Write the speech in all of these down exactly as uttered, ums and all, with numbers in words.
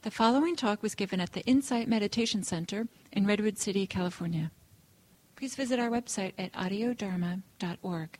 The following talk was given at the Insight Meditation Center in Redwood City, California. Please visit our website at audio dharma dot org.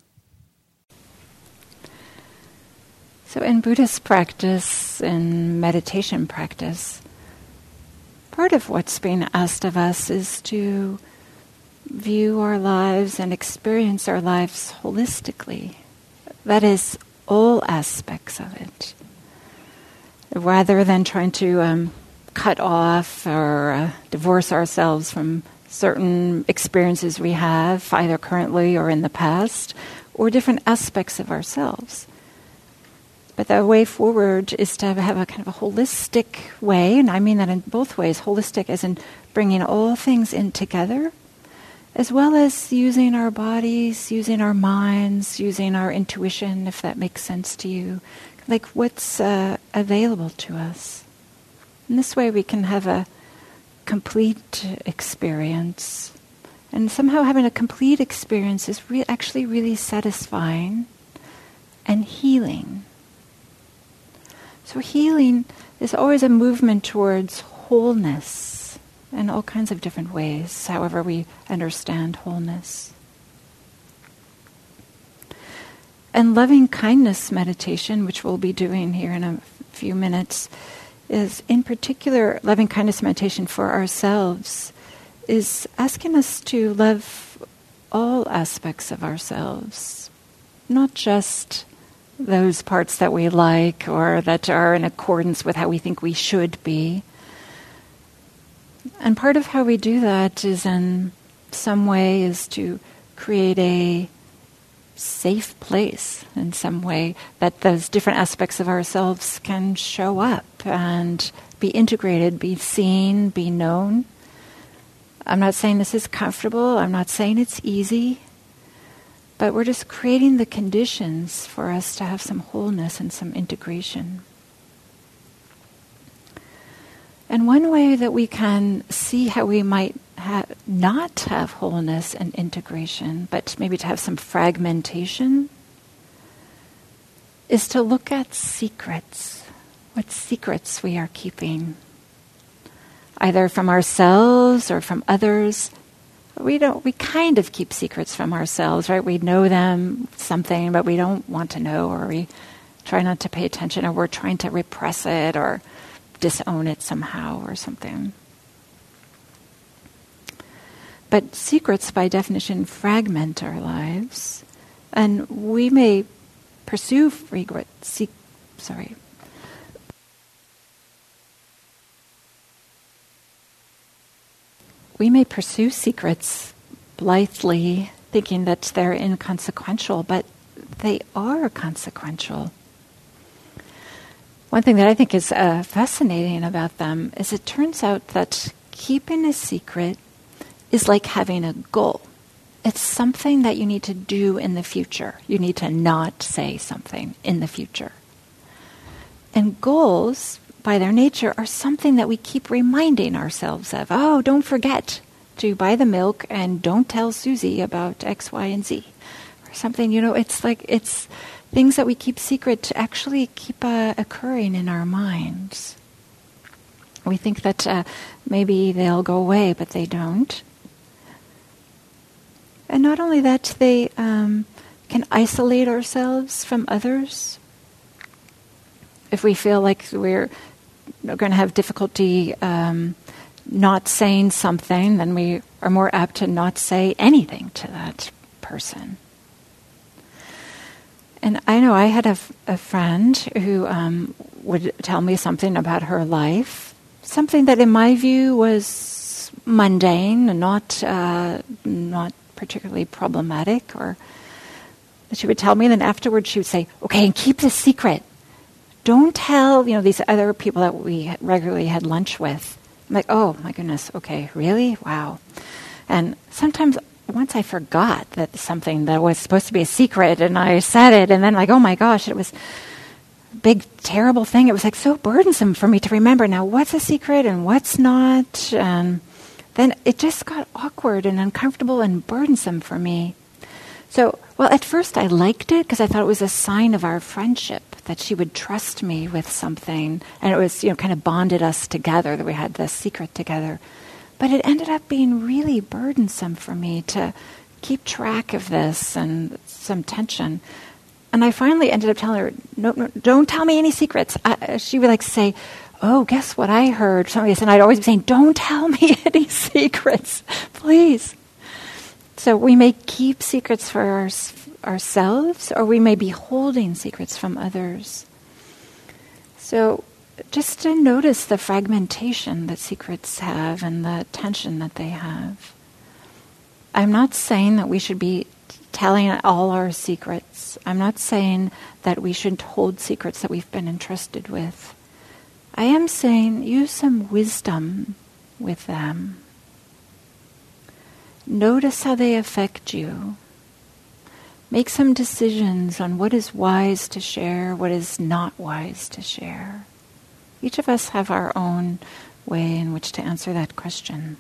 So in Buddhist practice, in meditation practice, part of what's being asked of us is to view our lives and experience our lives holistically. That is, all aspects of it. Rather than trying to um, cut off or uh, divorce ourselves from certain experiences we have, either currently or in the past, or different aspects of ourselves. But the way forward is to have a kind of a holistic way, and I mean that in both ways, holistic as in bringing all things in together, as well as using our bodies, using our minds, using our intuition, if that makes sense to you, like what's uh, available to us. In this way we can have a complete experience. And somehow having a complete experience is re- actually really satisfying and healing. So healing is always a movement towards wholeness in all kinds of different ways, however we understand wholeness. And loving kindness meditation, which we'll be doing here in a few minutes, is in particular loving kindness meditation for ourselves, is asking us to love all aspects of ourselves, not just those parts that we like or that are in accordance with how we think we should be. And part of how we do that is in some way is to create a safe place in some way that those different aspects of ourselves can show up and be integrated, be seen, be known. I'm not saying this is comfortable. I'm not saying it's easy. But we're just creating the conditions for us to have some wholeness and some integration. And one way that we can see how we might ha- not have wholeness and integration, but maybe to have some fragmentation, is to look at secrets. What secrets we are keeping, either from ourselves or from others. We don't. We kind of keep secrets from ourselves, right? We know them something, but we don't want to know, or we try not to pay attention, or we're trying to repress it or disown it somehow or something. But secrets, by definition, fragment our lives, and we may pursue regret. Se- sorry. We may pursue secrets blithely, thinking that they're inconsequential, but they are consequential. One thing that I think is uh, fascinating about them is it turns out that keeping a secret is like having a goal. It's something that you need to do in the future. You need to not say something in the future. And goals, by their nature, are something that we keep reminding ourselves of. Oh, don't forget to buy the milk and don't tell Susie about X, Y, and Z. Or something, you know, it's like, it's things that we keep secret to actually keep uh, occurring in our minds. We think that uh, maybe they'll go away, but they don't. And not only that, they um, can isolate ourselves from others. If we feel like we're going to have difficulty um, not saying something, then we are more apt to not say anything to that person. And I know I had a, f- a friend who um, would tell me something about her life, something that in my view was mundane and not uh, not particularly problematic, or that she would tell me, and then afterwards she would say, okay, and keep this secret. Don't tell, you know, these other people that we regularly had lunch with. I'm like, oh my goodness, okay, really? Wow. And sometimes once I forgot that something that was supposed to be a secret and I said it, and then like, oh my gosh, it was a big, terrible thing. It was like so burdensome for me to remember now what's a secret and what's not. And then it just got awkward and uncomfortable and burdensome for me. So, well, at first I liked it because I thought it was a sign of our friendship that she would trust me with something, and it was, you know, kind of bonded us together, that we had this secret together. But it ended up being really burdensome for me to keep track of this and some tension. And I finally ended up telling her, no, no don't tell me any secrets. I, she would like say, oh, guess what I heard? Somebody said, and I'd always be saying, don't tell me any secrets, please. So we may keep secrets for our, ourselves, or we may be holding secrets from others. So just to notice the fragmentation that secrets have and the tension that they have. I'm not saying that we should be telling all our secrets. I'm not saying that we shouldn't hold secrets that we've been entrusted with. I am saying use some wisdom with them. Notice how they affect you. Make some decisions on what is wise to share, what is not wise to share. Each of us have our own way in which to answer that question.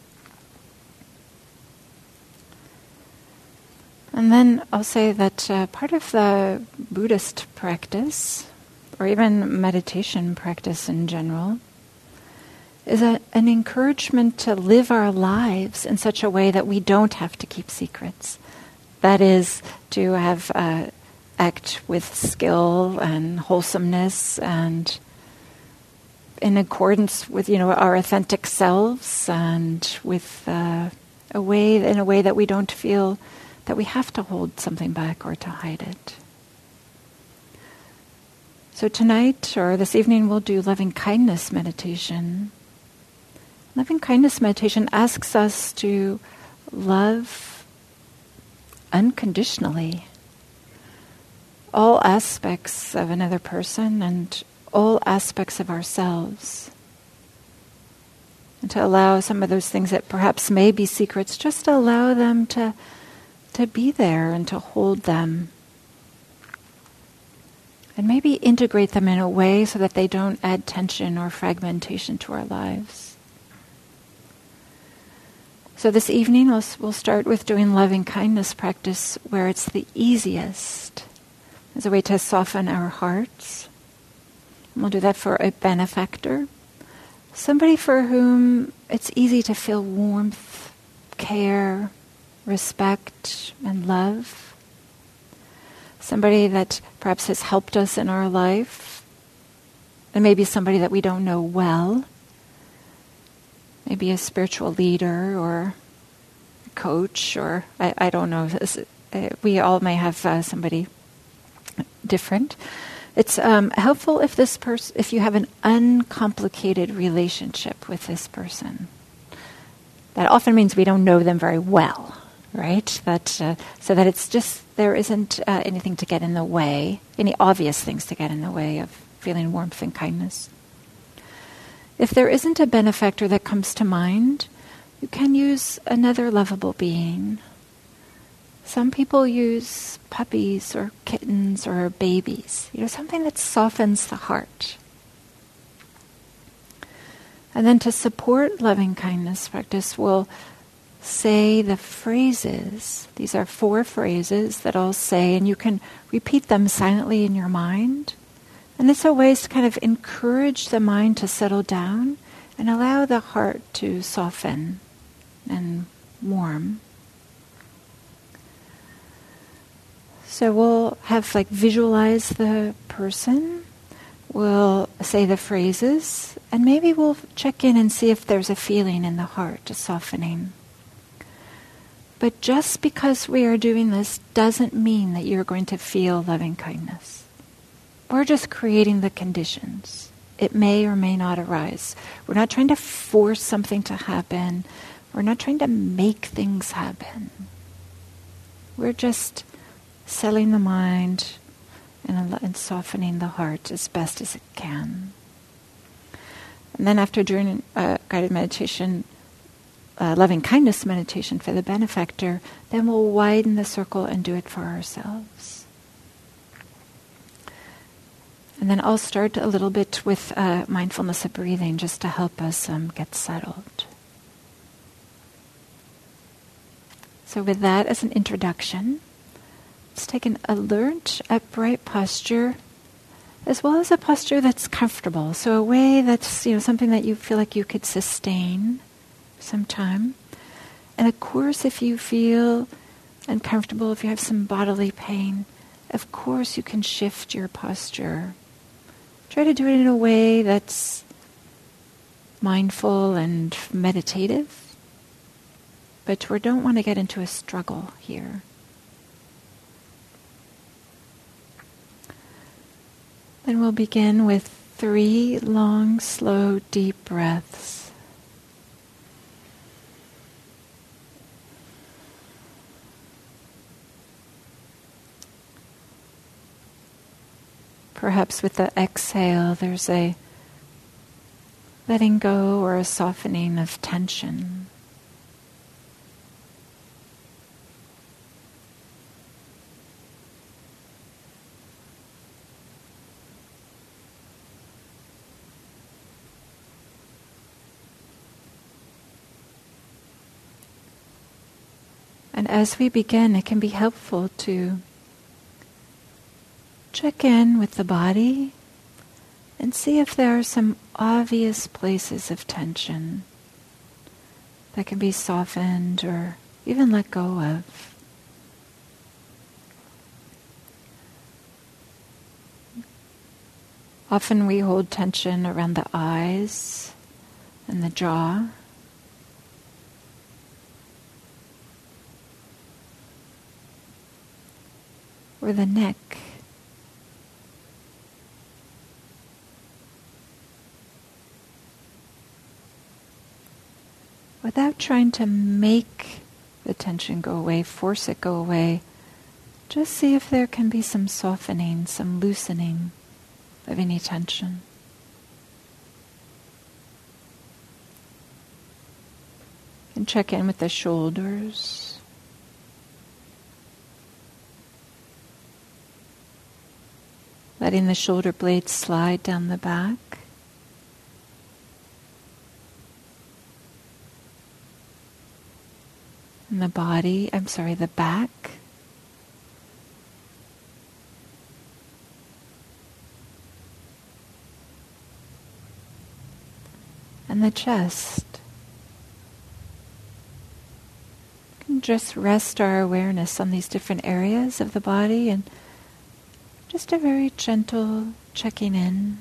And then I'll say that uh, part of the Buddhist practice, or even meditation practice in general, is a, an encouragement to live our lives in such a way that we don't have to keep secrets. That is, to have uh, act with skill and wholesomeness and in accordance with, you know, our authentic selves, and with uh, a way in a way that we don't feel that we have to hold something back or to hide it. So tonight or this evening we'll do loving kindness meditation. Loving kindness meditation asks us to love unconditionally all aspects of another person and all aspects of ourselves. And to allow some of those things that perhaps may be secrets, just to allow them to, to be there and to hold them. And maybe integrate them in a way so that they don't add tension or fragmentation to our lives. So this evening we'll, we'll start with doing loving kindness practice where it's the easiest, as a way to soften our hearts. And we'll do that for a benefactor, somebody for whom it's easy to feel warmth, care, respect, and love. Somebody that perhaps has helped us in our life, and maybe somebody that we don't know well. Maybe a spiritual leader or a coach, or I, I don't know. We all may have uh, somebody different. It's um, helpful if this person, if you have an uncomplicated relationship with this person. That often means we don't know them very well, right? That uh, so that it's just there isn't uh, anything to get in the way, any obvious things to get in the way of feeling warmth and kindness. If there isn't a benefactor that comes to mind, you can use another lovable being. Some people use puppies or kittens or babies, you know, something that softens the heart. And then to support loving kindness practice, we'll say the phrases. These are four phrases that I'll say, and you can repeat them silently in your mind. And it's a way to kind of encourage the mind to settle down and allow the heart to soften and warm. So we'll have like visualize the person, we'll say the phrases, and maybe we'll check in and see if there's a feeling in the heart, a softening. But just because we are doing this doesn't mean that you're going to feel loving kindness. We're just creating the conditions. It may or may not arise. We're not trying to force something to happen. We're not trying to make things happen. We're just settling the mind and, and softening the heart as best as it can. And then after doing uh, guided meditation, uh, loving kindness meditation for the benefactor, then we'll widen the circle and do it for ourselves. And then I'll start a little bit with uh, mindfulness of breathing just to help us um, get settled. So with that as an introduction, let's take an alert, upright posture as well as a posture that's comfortable. So a way that's, you know, something that you feel like you could sustain some time. And of course, if you feel uncomfortable, if you have some bodily pain, of course you can shift your posture. Try to do it in a way that's mindful and meditative, but we don't want to get into a struggle here. Then we'll begin with three long, slow, deep breaths. Perhaps with the exhale, there's a letting go or a softening of tension. And as we begin, it can be helpful to check in with the body and see if there are some obvious places of tension that can be softened or even let go of. Often we hold tension around the eyes and the jaw. Or the neck. Without trying to make the tension go away, force it go away, just see if there can be some softening, some loosening of any tension. And check in with the shoulders. Letting the shoulder blades slide down the back. And the body, I'm sorry, the back. And the chest. We can just rest our awareness on these different areas of the body and just a very gentle checking in.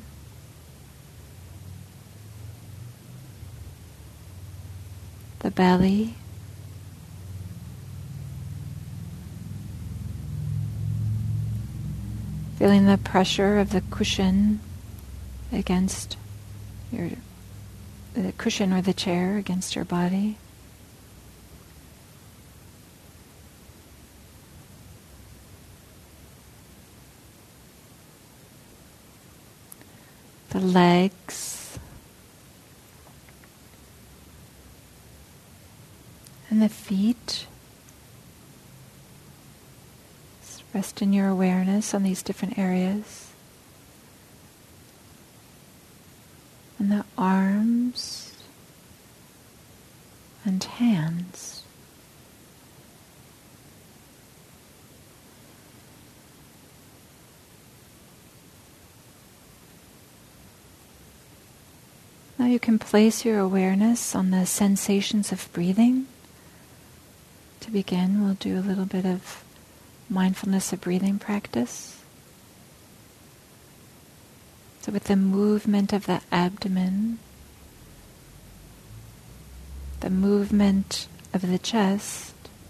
The belly. Feeling the pressure of the cushion against your, the cushion or the chair against your body. The legs and the feet. Just rest in your awareness on these different areas. And the arms and hands. Now you can place your awareness on the sensations of breathing. To begin, we'll do a little bit of mindfulness of breathing practice. So with the movement of the abdomen, the movement of the chest,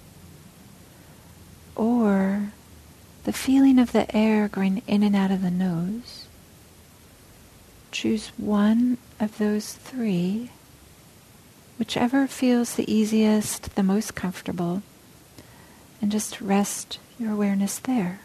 or the feeling of the air going in and out of the nose, choose one of those three, whichever feels the easiest, the most comfortable, and just rest your awareness there.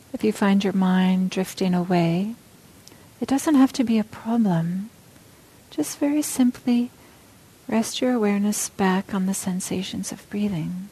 If you find your mind drifting away, it doesn't have to be a problem. Just very simply rest your awareness back on the sensations of breathing.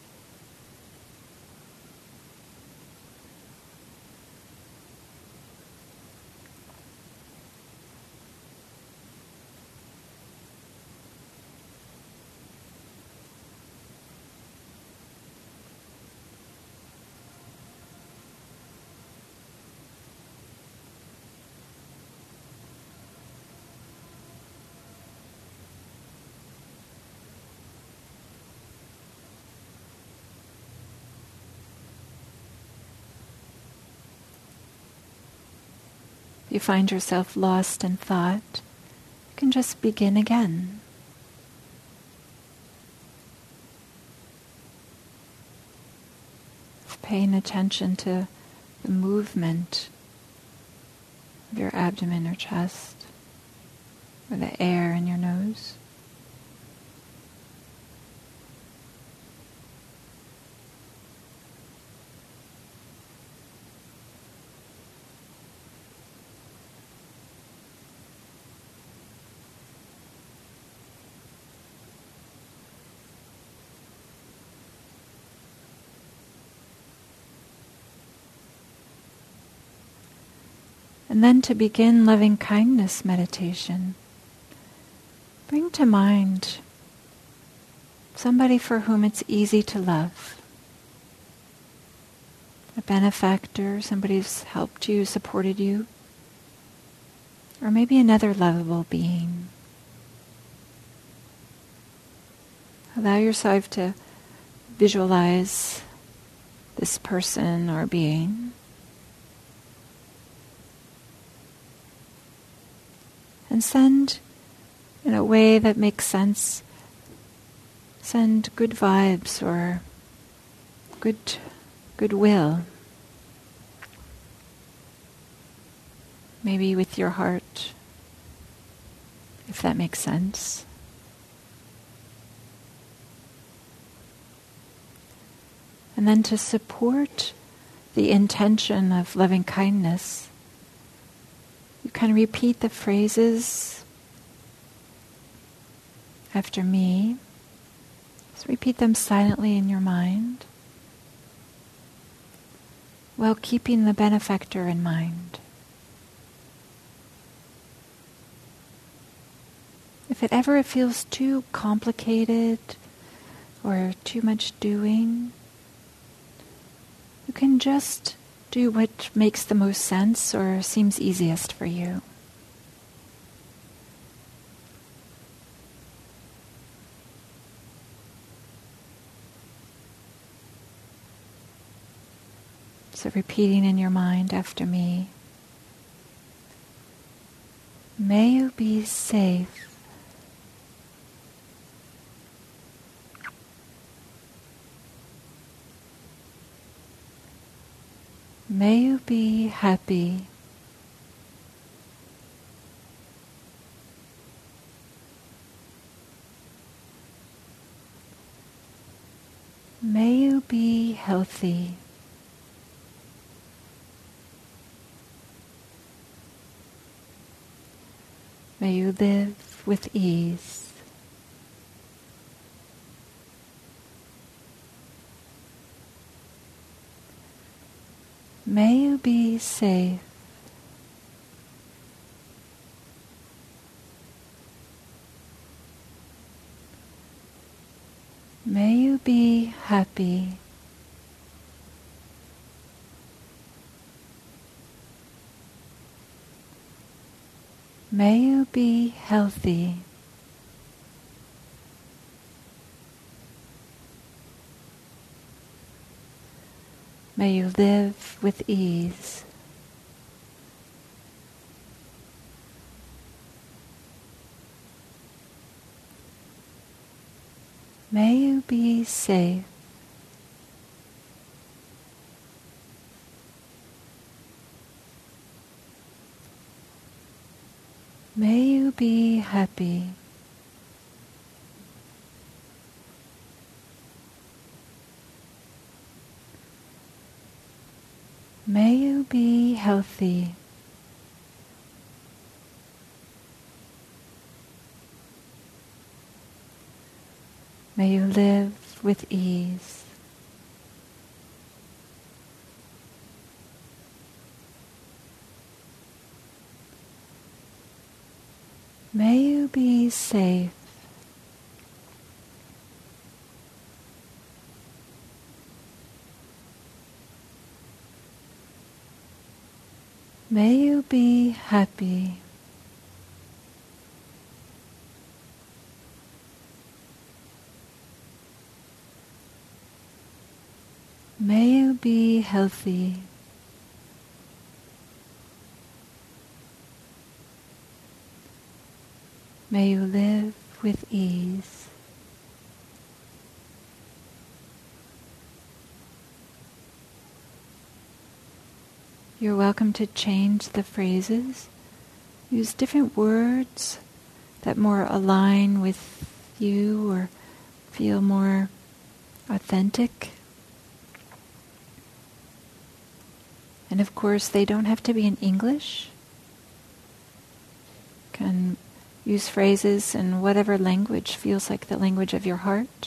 You find yourself lost in thought, you can just begin again. Paying attention to the movement of your abdomen or chest, or the air in your nose. And then to begin loving kindness meditation, bring to mind somebody for whom it's easy to love. A benefactor, somebody who's helped you, supported you, or maybe another lovable being. Allow yourself to visualize this person or being. And send, in a way that makes sense, send good vibes or good goodwill. Maybe with your heart, if that makes sense. And then to support the intention of loving kindness, you can repeat the phrases after me. Just repeat them silently in your mind, while keeping the benefactor in mind. If it ever feels too complicated or too much doing, you can just do what makes the most sense or seems easiest for you. So repeating in your mind after me, may you be safe. May you be happy. May you be healthy. May you live with ease. May you be safe. May you be happy. May you be healthy. May you live with ease. May you be safe. May you be happy. May you be healthy. May you live with ease. May you be safe. May you be happy. May you be healthy. May you live with ease. You're welcome to change the phrases. Use different words that more align with you or feel more authentic. And of course, they don't have to be in English. You can use phrases in whatever language feels like the language of your heart.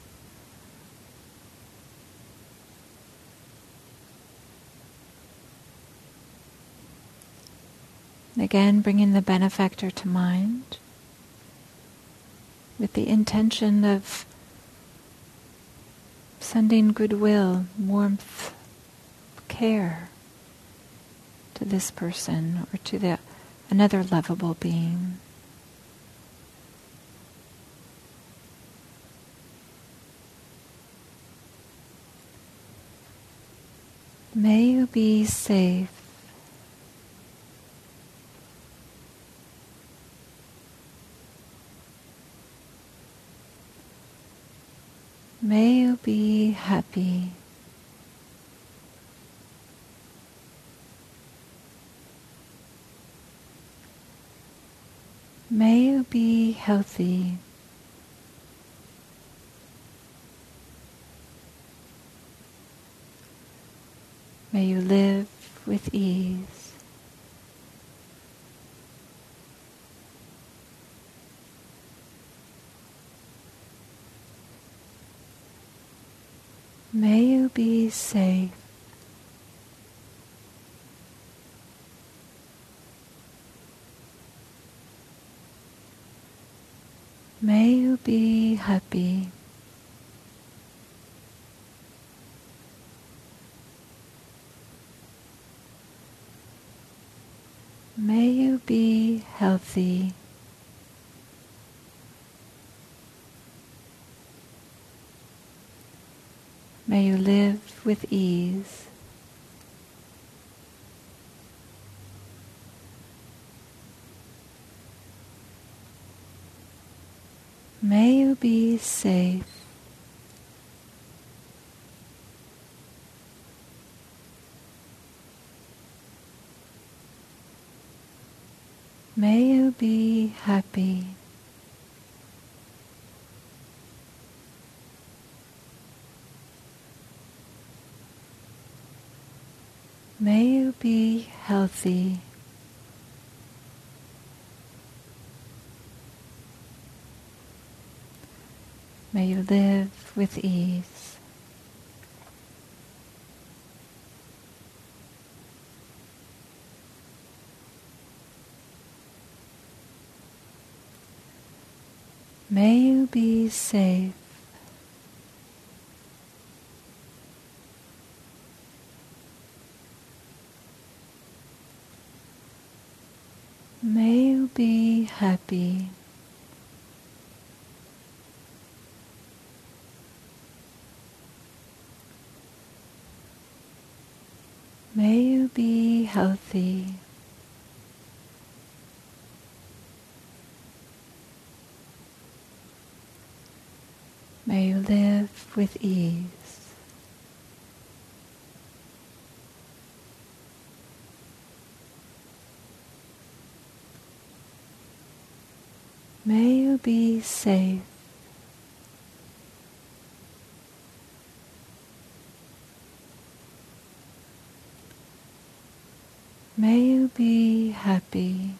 Again, bringing the benefactor to mind with the intention of sending goodwill, warmth, care to this person or to the another lovable being. May you be safe. May you be happy. May you be healthy. May you live with ease. May you be safe. May you be happy. May you be healthy. May you live with ease. May you be safe. May you be happy. May you be healthy. May you live with ease. May you be safe. May you be happy. May you be healthy. May you live with ease. May you be safe. happy.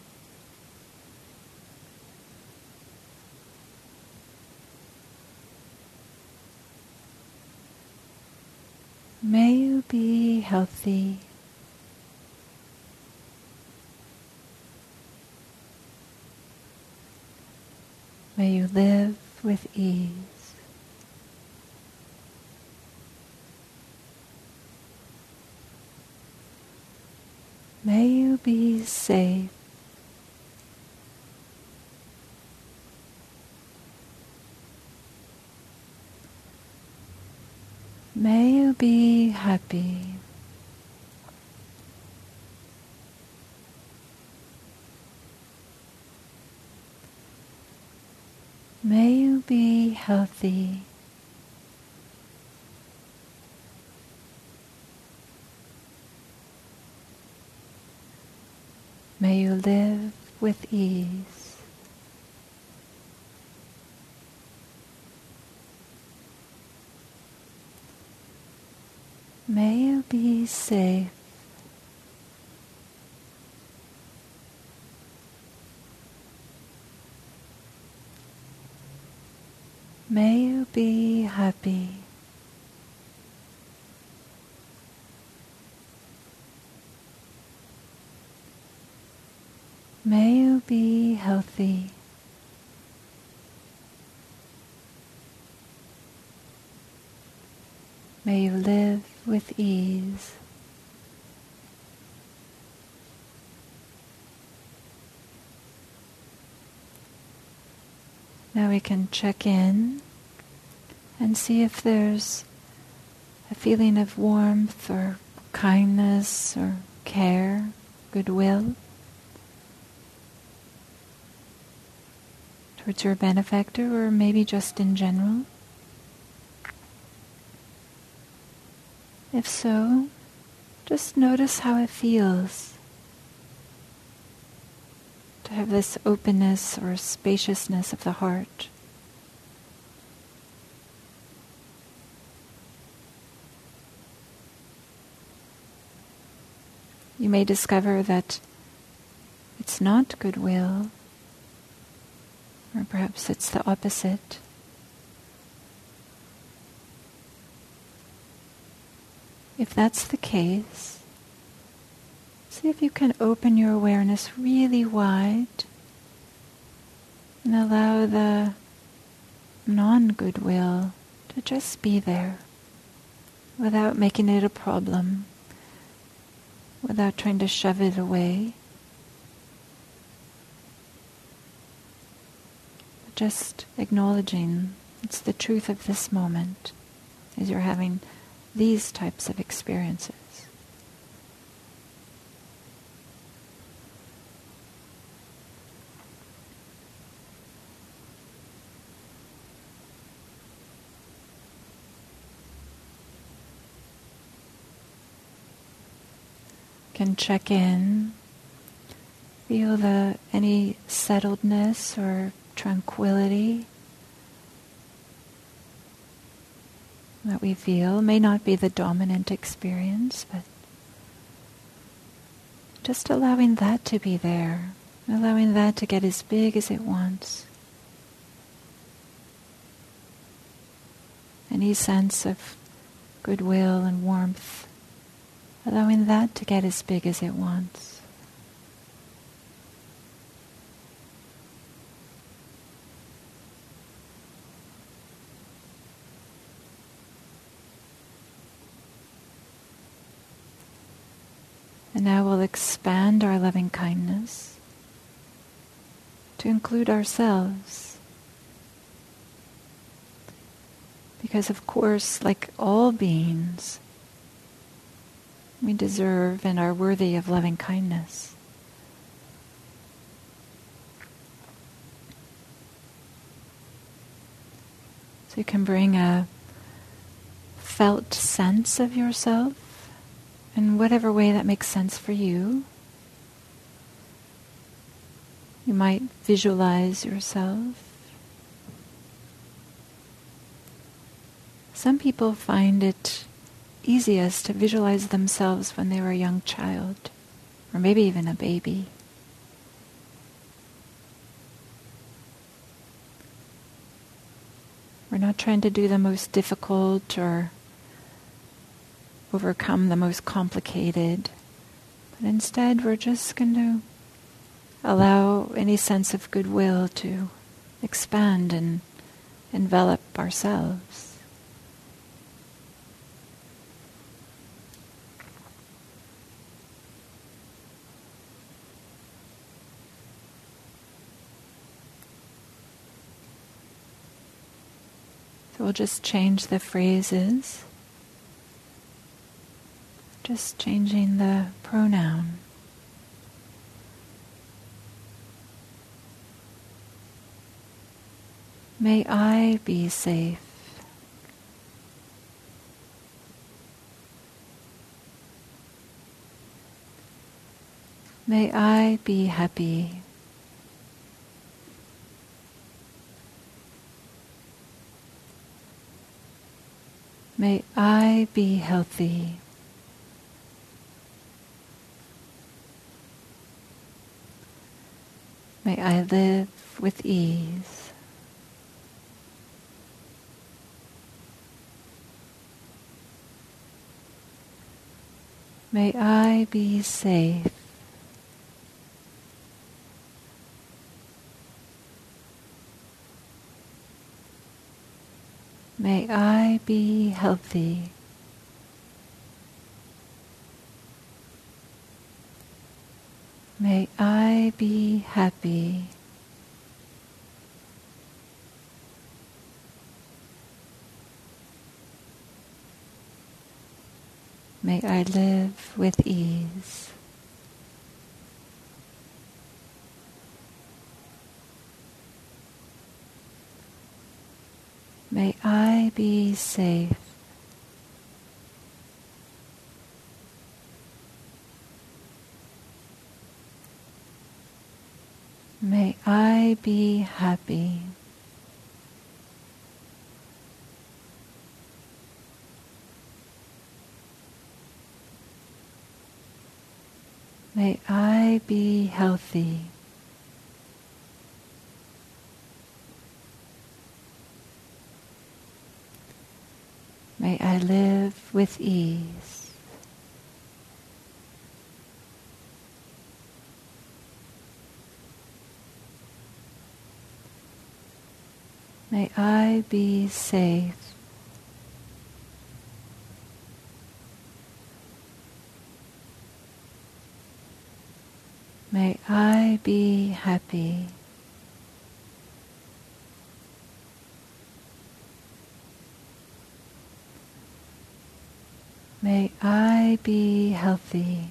May you be healthy. May you live with ease. May you be safe. May you be happy. May you be healthy. May you live with ease. May you be safe. May you be happy. May you be healthy. May you live with ease. Now we can check in and see if there's a feeling of warmth or kindness or care, goodwill towards your benefactor, or maybe just in general. If so, just notice how it feels to have this openness or spaciousness of the heart. You may discover that it's not goodwill, or perhaps it's the opposite. If that's the case, see if you can open your awareness really wide and allow the non-goodwill to just be there without making it a problem, without trying to shove it away. Just acknowledging it's the truth of this moment as you're having these types of experiences. Can check in, feel the any settledness or tranquility that we feel. May not be the dominant experience, but just allowing that to be there, allowing that to get as big as it wants. Any sense of goodwill and warmth, allowing that to get as big as it wants. And now we'll expand our loving kindness to include ourselves. Because of course, like all beings, we deserve and are worthy of loving kindness. So you can bring a felt sense of yourself in whatever way that makes sense for you. You might visualize yourself. Some people find it easiest to visualize themselves when they were a young child, or maybe even a baby. We're not trying to do the most difficult or overcome the most complicated, but instead we're just going to allow any sense of goodwill to expand and envelop ourselves. So we'll just change the phrases, just changing the pronoun. May I be safe. May I be happy. May I be healthy. May I live with ease. May I be safe. May I be healthy. May I be happy. May I live with ease. May I be safe. May I be happy. May I be healthy. May I live with ease. May I be safe. May I be happy. May I be healthy.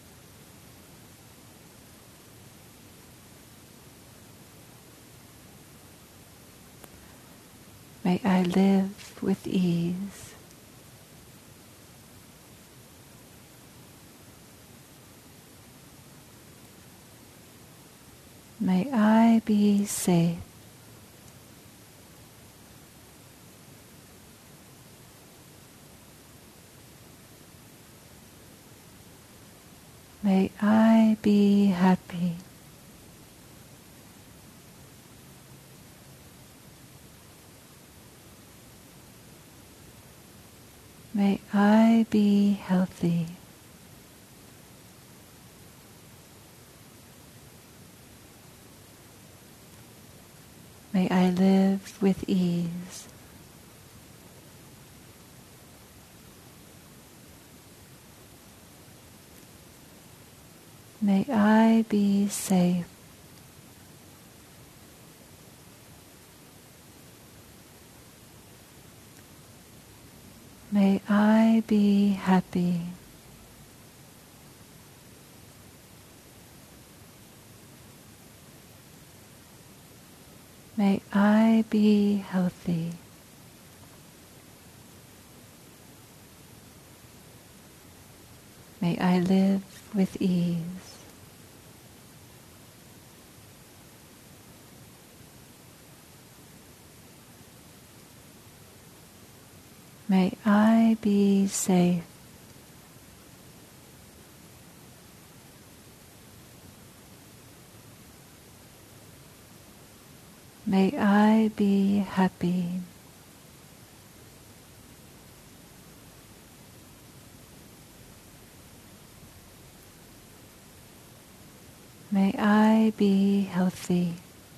May I live with ease. May I be safe. May I be happy. May I be healthy. May I live with ease. May I be safe. May I be happy. May I be healthy. May I live with ease. May I be safe. May I be happy. May I be healthy.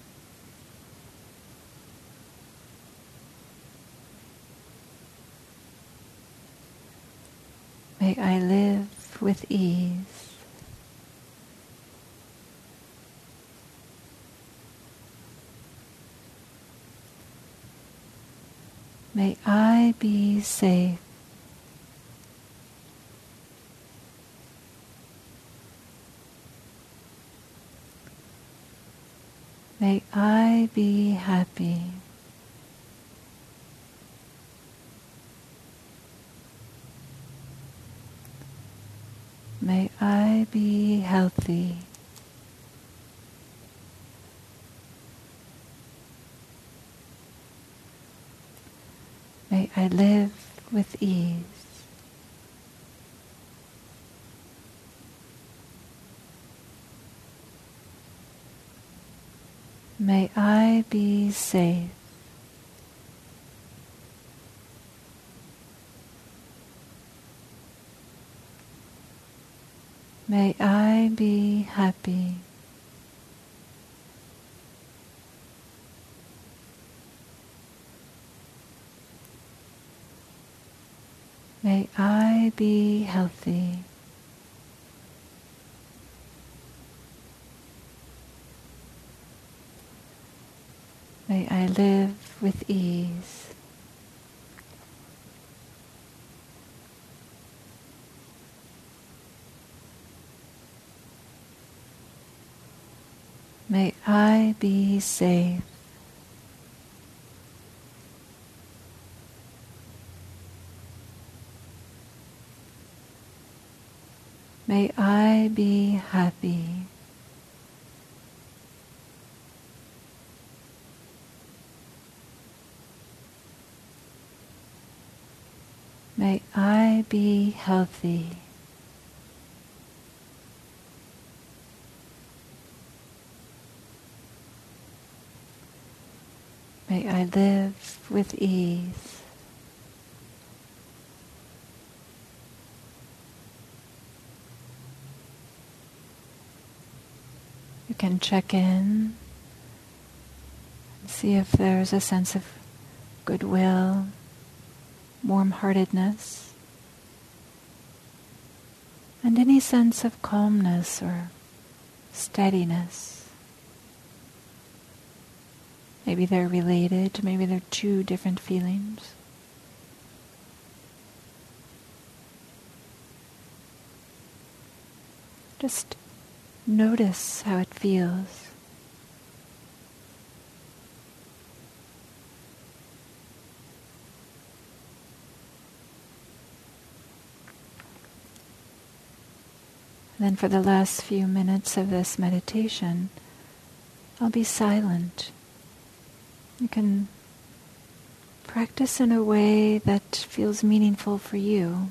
May I live with ease. May I be safe. May I be happy. May I be healthy. May I live with ease. May I be safe. May I be happy. May I be healthy. May I live with ease. May I be safe. May I be happy. May I be healthy. May I live with ease. You can check in and see if there's a sense of goodwill, warm-heartedness, and any sense of calmness or steadiness. Maybe they're related, maybe they're two different feelings. Just notice how it feels. And then for the last few minutes of this meditation, I'll be silent. You can practice in a way that feels meaningful for you.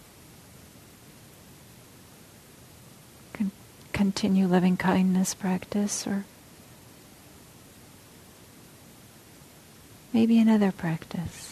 You can continue loving kindness practice, or maybe another practice.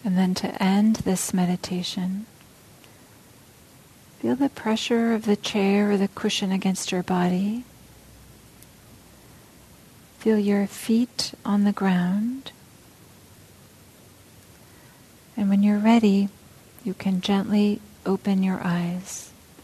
And then to end this meditation, feel the pressure of the chair or the cushion against your body. Feel your feet on the ground. And when you're ready, you can gently open your eyes.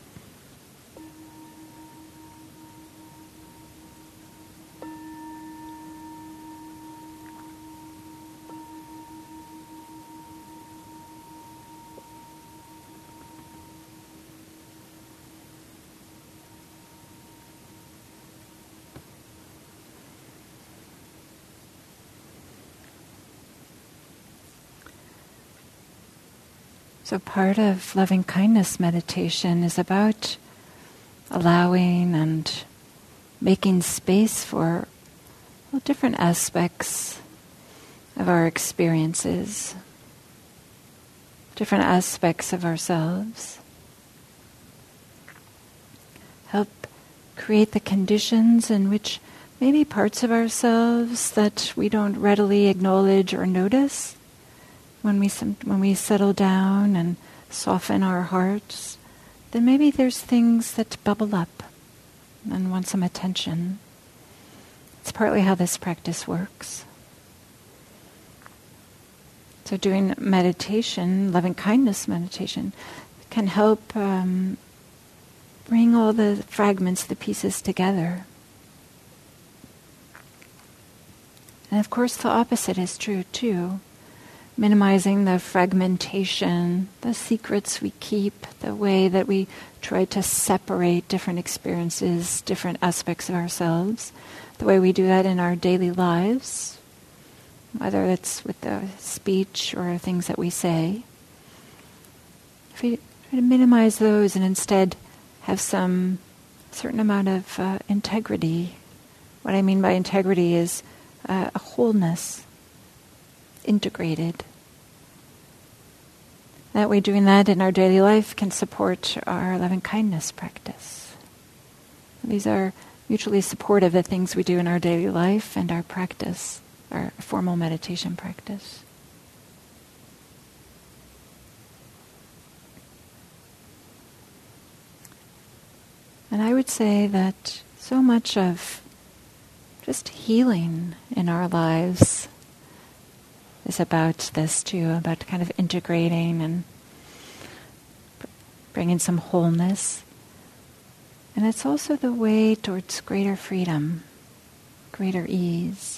So part of loving kindness meditation is about allowing and making space for well, different aspects of our experiences, different aspects of ourselves. Help create the conditions in which maybe parts of ourselves that we don't readily acknowledge or notice, When we when we settle down and soften our hearts, then maybe there's things that bubble up and want some attention. It's partly how this practice works. So doing meditation, loving kindness meditation, can help um, bring all the fragments, the pieces together. And of course the opposite is true too. Minimizing the fragmentation, the secrets we keep, the way that we try to separate different experiences, different aspects of ourselves, the way we do that in our daily lives, whether it's with the speech or things that we say. If we try to minimize those and instead have some certain amount of uh, integrity, what I mean by integrity is uh, a wholeness, integrated. That way, doing that in our daily life can support our loving kindness practice. These are mutually supportive, the things we do in our daily life and our practice, our formal meditation practice. And I would say that so much of just healing in our lives is about this too, about kind of integrating and bringing some wholeness. And it's also the way towards greater freedom, greater ease.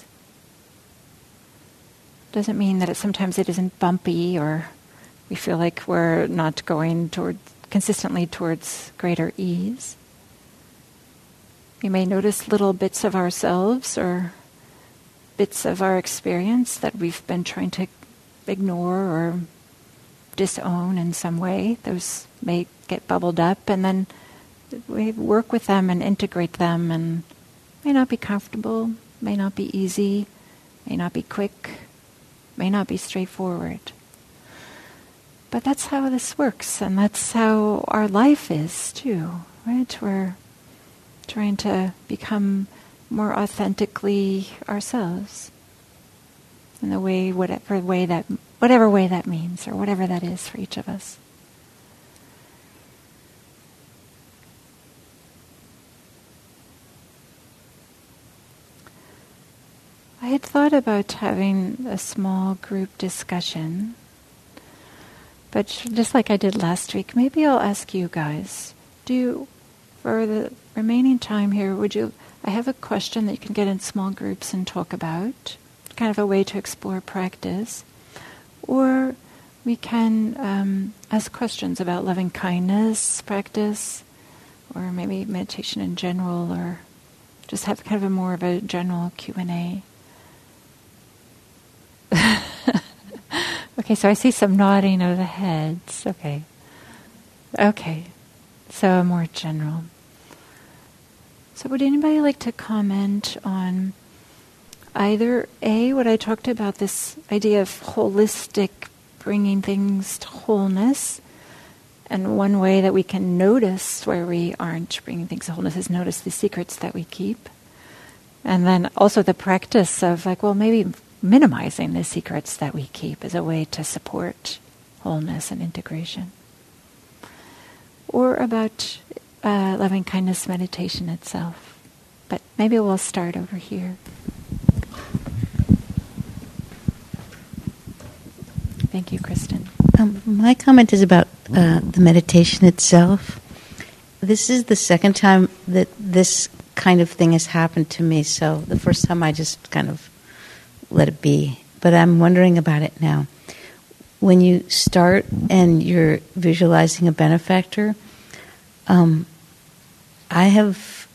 Doesn't mean that it sometimes it isn't bumpy or we feel like we're not going toward consistently towards greater ease. We may notice little bits of ourselves or bits of our experience that we've been trying to ignore or disown in some way. Those may get bubbled up, and then we work with them and integrate them, and may not be comfortable, may not be easy, may not be quick, may not be straightforward. But that's how this works, and that's how our life is too, right? We're trying to become more authentically ourselves in the way, whatever way that, whatever way that means, or whatever that is for each of us. I had thought about having a small group discussion, but just like I did last week, maybe I'll ask you guys, do you, for the remaining time here, would you, I have a question that you can get in small groups and talk about, kind of a way to explore practice, or we can um, ask questions about loving kindness practice, or maybe meditation in general, or just have kind of a more of a general Q and A. Okay, so I see some nodding of the heads. Okay. Okay. So more general. So would anybody like to comment on either A, what I talked about, this idea of holistic, bringing things to wholeness, and one way that we can notice where we aren't bringing things to wholeness is notice the secrets that we keep. And then also the practice of like, well, maybe minimizing the secrets that we keep as a way to support wholeness and integration. Or about uh, loving kindness meditation itself. But maybe we'll start over here. Thank you, Kristen. Um, my comment is about uh, the meditation itself. This is the second time that this kind of thing has happened to me. So the first time I just kind of let it be. But I'm wondering about it now. When you start and you're visualizing a benefactor, um, I have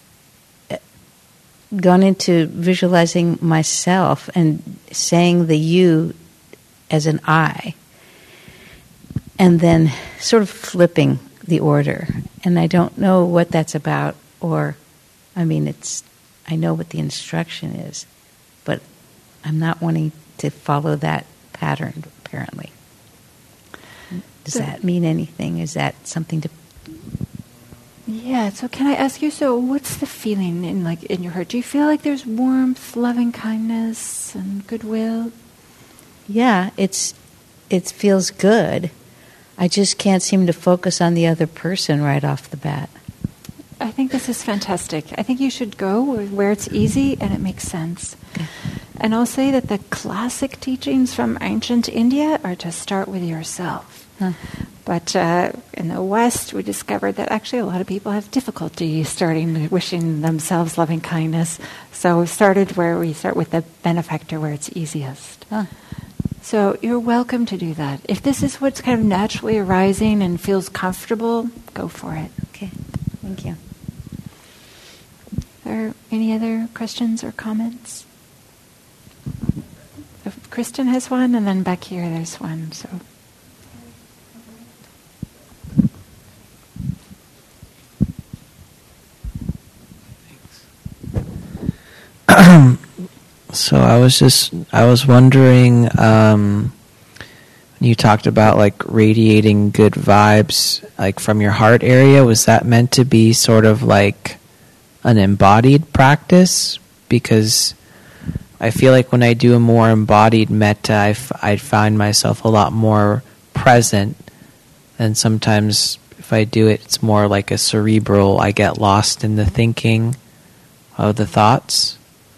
gone into visualizing myself and saying the you as an I, and then sort of flipping the order. And I don't know what that's about, or, I mean, it's, I know what the instruction is, but I'm not wanting to follow that pattern, apparently. Does that mean anything? Is that something to... Yeah, so can I ask you, so what's the feeling in like in your heart? Do you feel like there's warmth, loving kindness, and goodwill? Yeah, it's it feels good. I just can't seem to focus on the other person right off the bat. I think this is fantastic. I think you should go where it's easy and it makes sense. Okay. And I'll say that the classic teachings from ancient India are to start with yourself. Huh. But uh, in the West, we discovered that actually a lot of people have difficulty starting wishing themselves loving kindness. So we started where we start with the benefactor, where it's easiest. Huh. So you're welcome to do that. If this is what's kind of naturally arising and feels comfortable, go for it. Okay, thank you. Are there any other questions or comments? If Kristen has one, and then back here there's one. So. So I was just, I was wondering, um, when you talked about like radiating good vibes, like from your heart area, was that meant to be sort of like an embodied practice? Because I feel like when I do a more embodied metta, I, f- I find myself a lot more present. And sometimes if I do it, it's more like a cerebral, I get lost in the thinking of the thoughts.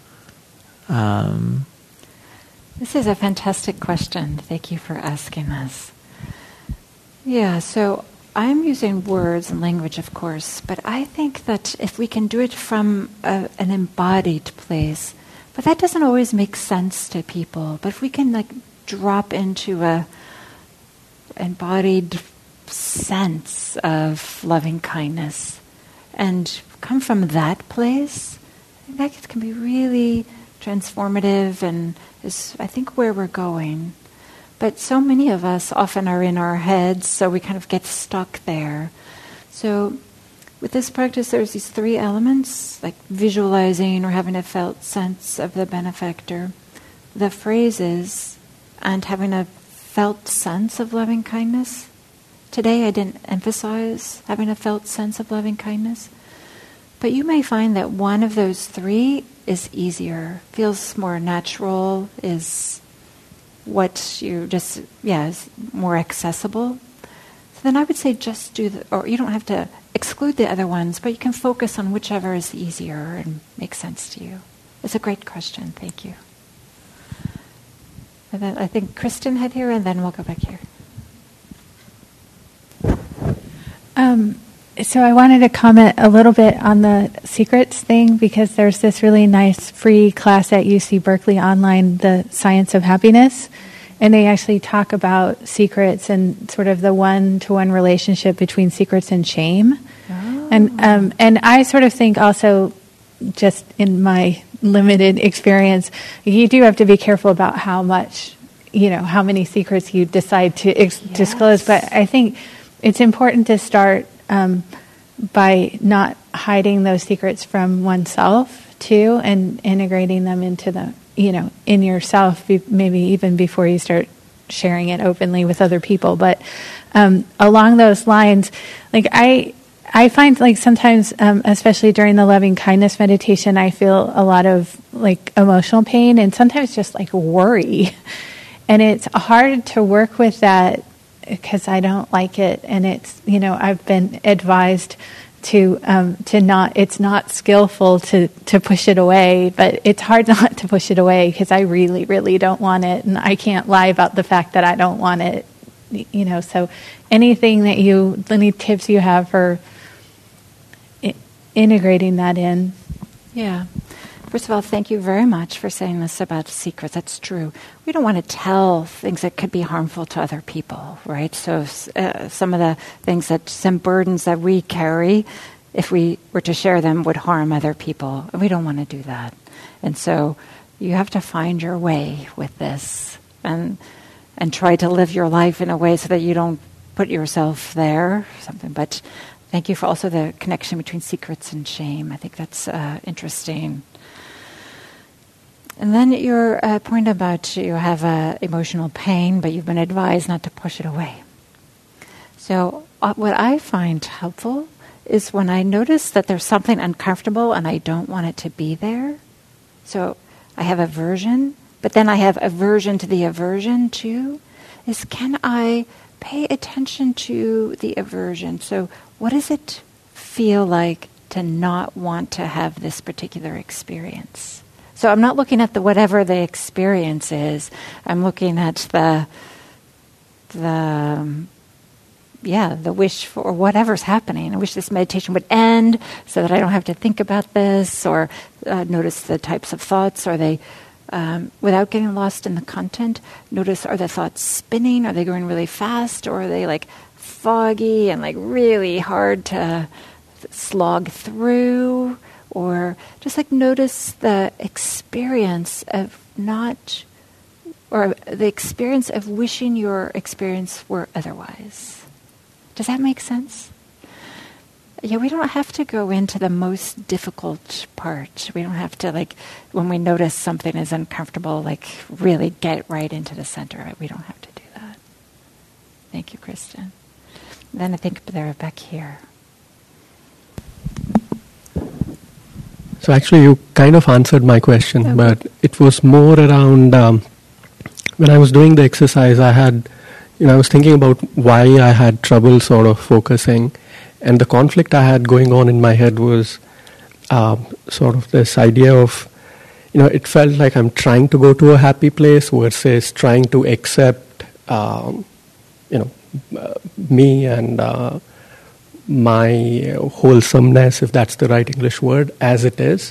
Um, this is a fantastic question. Thank you for asking this. Yeah, so I'm using words and language, of course, but I think that if we can do it from a, an embodied place, but that doesn't always make sense to people, but if we can like drop into a embodied sense of loving kindness and come from that place, that can be really transformative and is, I think, where we're going. But so many of us often are in our heads, so we kind of get stuck there. So with this practice, there's these three elements, like visualizing or having a felt sense of the benefactor, the phrases, and having a felt sense of loving kindness. Today I didn't emphasize having a felt sense of loving kindness, but you may find that one of those three is easier, feels more natural, is what you just, yeah, is more accessible. So then I would say just do the, or you don't have to exclude the other ones, but you can focus on whichever is easier and makes sense to you. It's a great question. Thank you. And then I think Kristen had here, and then we'll go back here. Um, so I wanted to comment a little bit on the secrets thing, because there's this really nice free class at U C Berkeley online, The Science of Happiness, and they actually talk about secrets and sort of the one-to-one relationship between secrets and shame. Oh. And um, and I sort of think also, just in my limited experience, you do have to be careful about how much, you know, how many secrets you decide to ex- yes. disclose. But I think it's important to start um, by not hiding those secrets from oneself too, and integrating them into the, you know, in yourself, be, maybe even before you start sharing it openly with other people. But um, along those lines, like I, I find like sometimes, um, especially during the loving kindness meditation, I feel a lot of like emotional pain and sometimes just like worry. And it's hard to work with that because I don't like it. And it's, you know, I've been advised to um, to not, it's not skillful to, to push it away, but it's hard not to push it away because I really, really don't want it. And I can't lie about the fact that I don't want it, you know. So anything that you, any tips you have for I- integrating that in? Yeah. First of all, thank you very much for saying this about secrets. That's true. We don't want to tell things that could be harmful to other people, right? So uh, some of the things that, some burdens that we carry, if we were to share them, would harm other people. And we don't want to do that. And so you have to find your way with this and and try to live your life in a way so that you don't put yourself there, something. But thank you for also the connection between secrets and shame. I think that's uh, interesting. And then your uh, point about you have uh, emotional pain, but you've been advised not to push it away. So uh, what I find helpful is when I notice that there's something uncomfortable and I don't want it to be there. So I have aversion, but then I have aversion to the aversion too, is can I pay attention to the aversion? So what does it feel like to not want to have this particular experience? So I'm not looking at the whatever the experience is. I'm looking at the the um, yeah the wish for whatever's happening. I wish this meditation would end so that I don't have to think about this, or uh, notice the types of thoughts. Are they um, without getting lost in the content? Notice, are the thoughts spinning? Are they going really fast, or are they like foggy and like really hard to slog through? Or just like notice the experience of not, or the experience of wishing your experience were otherwise. Does that make sense? Yeah, we don't have to go into the most difficult part. We don't have to, like, when we notice something is uncomfortable, like really get right into the center of it. We don't have to do that. Thank you, Kristen. Then I think they're back here. So actually you kind of answered my question, okay. But it was more around, um, when I was doing the exercise, I had, you know, I was thinking about why I had trouble sort of focusing, and the conflict I had going on in my head was uh, sort of this idea of, you know, it felt like I'm trying to go to a happy place versus trying to accept, um, you know, uh, me and uh, my wholesomeness, if that's the right English word, as it is.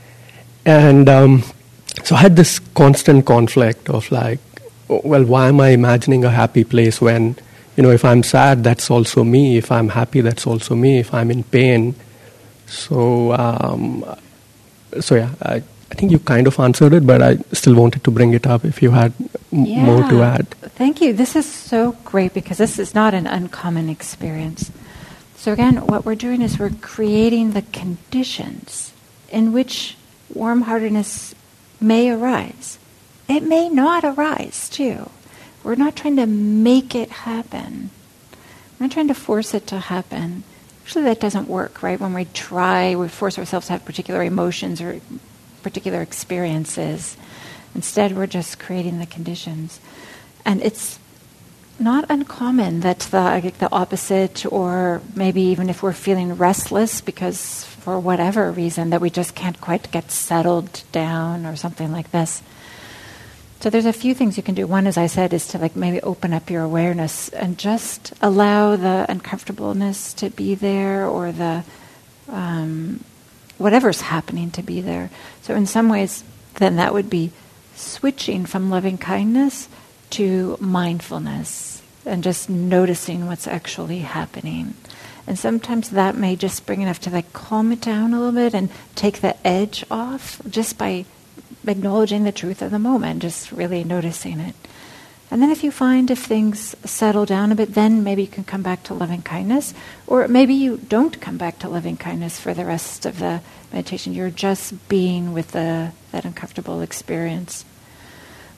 And um, so I had this constant conflict of like, well, why am I imagining a happy place when, you know, if I'm sad, that's also me. If I'm happy, that's also me. If I'm in pain. So, um, so yeah, I, I think you kind of answered it, but I still wanted to bring it up if you had m- yeah. more to add. Thank you. This is so great because this is not an uncommon experience. So again, what we're doing is we're creating the conditions in which warm-heartedness may arise. It may not arise, too. We're not trying to make it happen. We're not trying to force it to happen. Usually that doesn't work, right? When we try, we force ourselves to have particular emotions or particular experiences. Instead, we're just creating the conditions. And it's not uncommon that the, the opposite, or maybe even if we're feeling restless because for whatever reason that we just can't quite get settled down or something like this. So there's a few things you can do. One, as I said, is to like maybe open up your awareness and just allow the uncomfortableness to be there, or the um, whatever's happening to be there. So in some ways, then that would be switching from loving kindness to mindfulness and just noticing what's actually happening. And sometimes that may just bring enough to like calm it down a little bit and take the edge off just by acknowledging the truth of the moment, just really noticing it. And then if you find if things settle down a bit, then maybe you can come back to loving kindness, or maybe you don't come back to loving kindness for the rest of the meditation. You're just being with the, that uncomfortable experience.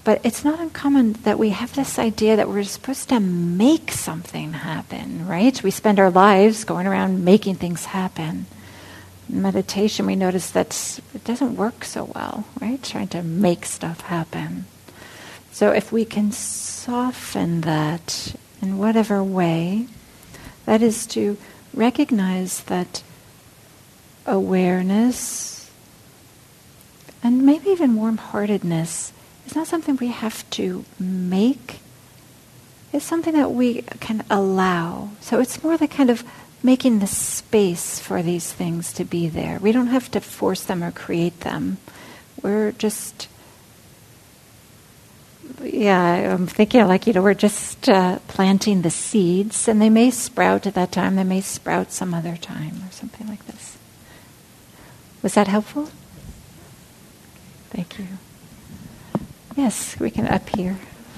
But it's not uncommon that we have this idea that we're supposed to make something happen, right? We spend our lives going around making things happen. In meditation, we notice that it doesn't work so well, right? Trying to make stuff happen. So if we can soften that in whatever way, that is to recognize that awareness and maybe even warm-heartedness is not something we have to make. It's something that we can allow. So it's more like kind of making the space for these things to be there. We don't have to force them or create them. We're just, yeah, I'm thinking like, you know, we're just uh, planting the seeds, and they may sprout at that time, they may sprout some other time or something like this. Was that helpful? Thank you. Yes, we can up here.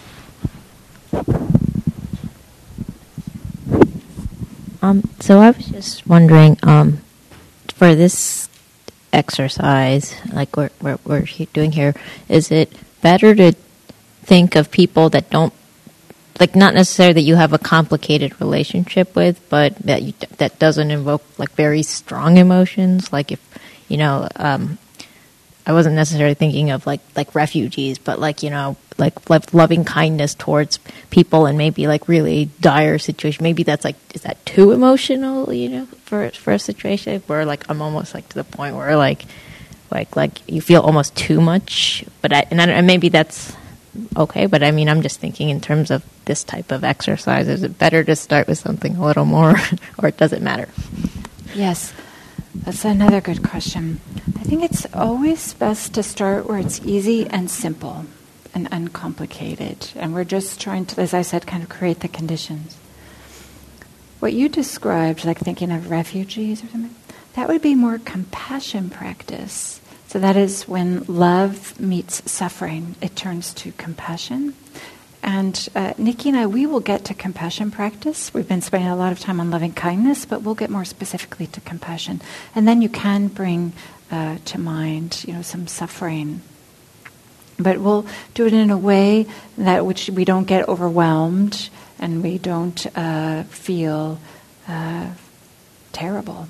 Um, so I was just wondering, um, for this exercise, like we're, we're, we're doing here, is it better to think of people that don't, like not necessarily that you have a complicated relationship with, but that you, that doesn't invoke like very strong emotions? Like if, you know, um, I wasn't necessarily thinking of like like refugees, but like, you know, like, like loving kindness towards people and maybe like really dire situation. Maybe that's like, is that too emotional, you know, for for a situation where like I'm almost like to the point where like like like you feel almost too much. But I, and, I, and maybe that's okay. But I mean, I'm just thinking in terms of this type of exercise. Is it better to start with something a little more, or does it matter? Yes. That's another good question. I think it's always best to start where it's easy and simple and uncomplicated. And we're just trying to, as I said, kind of create the conditions. What you described, like thinking of refugees or something, that would be more compassion practice. So that is when love meets suffering, it turns to compassion. And uh, Nikki and I, we will get to compassion practice. We've been spending a lot of time on loving kindness, but we'll get more specifically to compassion. And then you can bring uh, to mind, you know, some suffering. But we'll do it in a way that which we don't get overwhelmed and we don't uh, feel uh, terrible.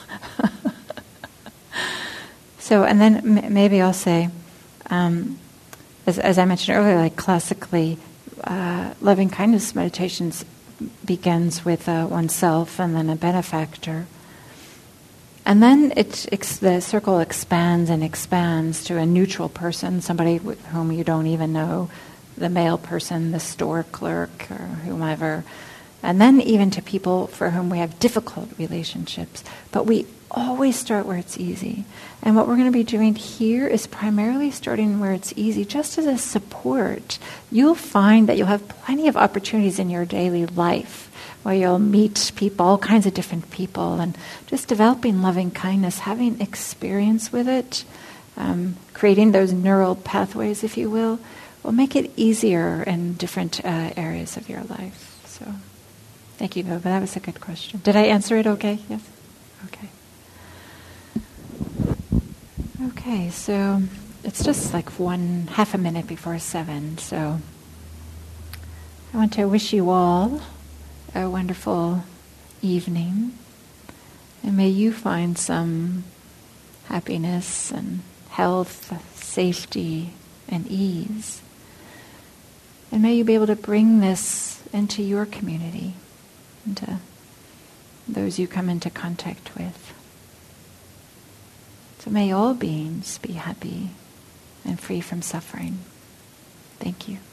So, and then m- maybe I'll say, um, as, as I mentioned earlier, like classically, Uh, loving kindness meditations begins with uh, oneself and then a benefactor. And then it, ex- the circle expands and expands to a neutral person, somebody with whom you don't even know, the mail person, the store clerk, or whomever. And then even to people for whom we have difficult relationships. But we always start where it's easy. And what we're going to be doing here is primarily starting where it's easy, just as a support. You'll find that you'll have plenty of opportunities in your daily life where you'll meet people, all kinds of different people, and just developing loving kindness, having experience with it, um, creating those neural pathways, if you will, will make it easier in different uh, areas of your life. So, thank you, Nova. That was a good question. Did I answer it okay? Yes? Okay. Okay, so it's just like one half a minute before seven, so I want to wish you all a wonderful evening, and may you find some happiness and health, safety, and ease. And may you be able to bring this into your community, into those you come into contact with. So may all beings be happy and free from suffering. Thank you.